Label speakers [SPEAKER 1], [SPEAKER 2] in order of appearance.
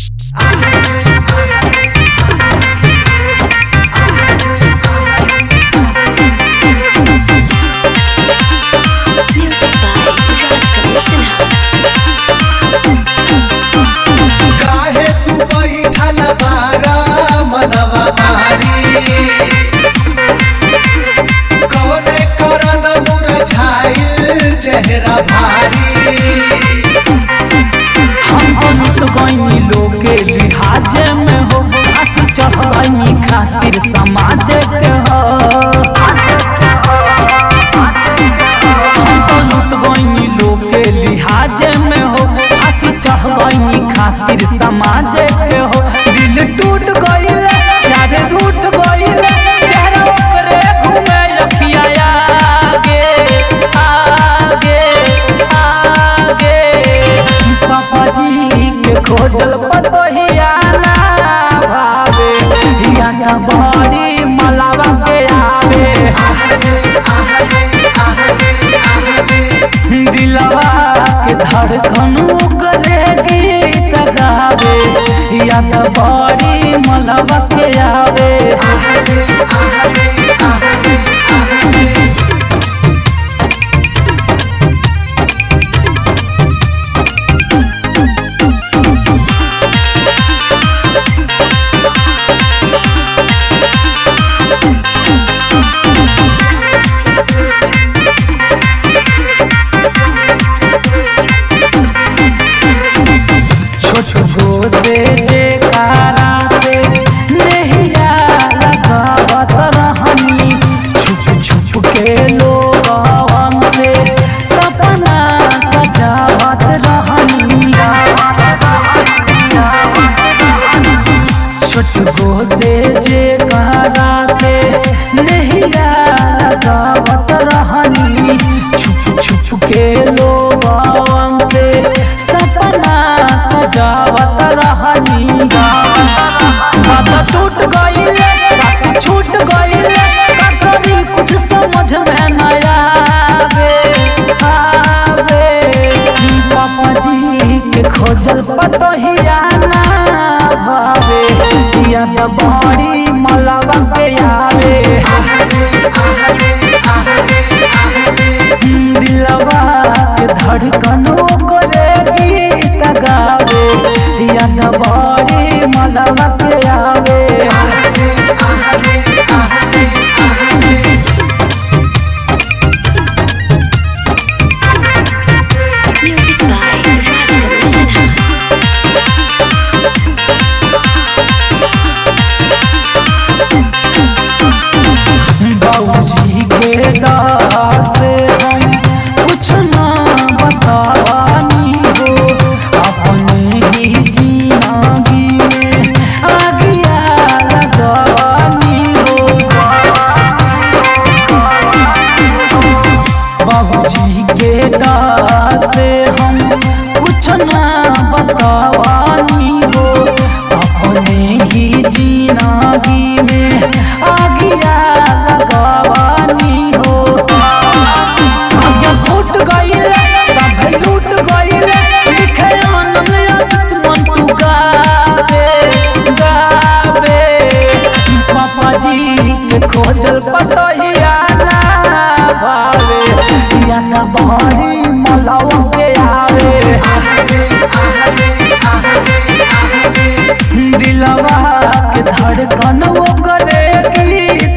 [SPEAKER 1] काहे तू बैठल बारा मनवा मारी कौने करन मुरझाइल चेहरा भारी
[SPEAKER 2] हम तो गईनी लोग के लिहाज में हो हंसी चढ़नी खातिर समाज के हो हम तो गईनी लोग के लिहाज में हो हंसी चढ़नी खातिर समाज के हो दिल टूट गईल यार रूठ गईल चेहरा ओकरे घूमे अखिया आगे आगे आगे पापा जी के खोजल पतोहिया ना भावे हिया का बड़ी मलावा के आवे दिलवा के धड़कन करे गीत गावे हिया का बड़ी मलावा के आवे छोटो से जे कारा से नहिया लगावत रहनी छुप छुप के लोग हमसे सपना सजावत रहनी छोटो से जे कारा से नहिया लगावत रहनी छुप छुप के लोग हमसे सपना सजावत रहनी बात टूट गईल साथ छूट गईल कभी कुछ समझ में न आवे पापा जी के खोजल पतोहिया ना भावे या तो बड़ी मलावा के आवे दिलवा के धड़कन करे गीत गावे या तो बड़ी मलावा के आवे
[SPEAKER 3] Music by Rajkamal Sinha.
[SPEAKER 2] बाबूजी के डर से हम कुछ ना बतावानी हो अपने ही जिंदगी में आगिया लगावानी हो बाबूजी के डर से हम कुछ ना बतावानी हो अपने ही जिंदगी में आगिया लगावानी हो भाग्य फूट गईल सब लूट गईल लिखे आनंद मंटू गावे गावे पापा जी के खोजल पतोहिया ना भावे या ना बड़ी मलावा के आवे दिलवा के धड़कन करे गीत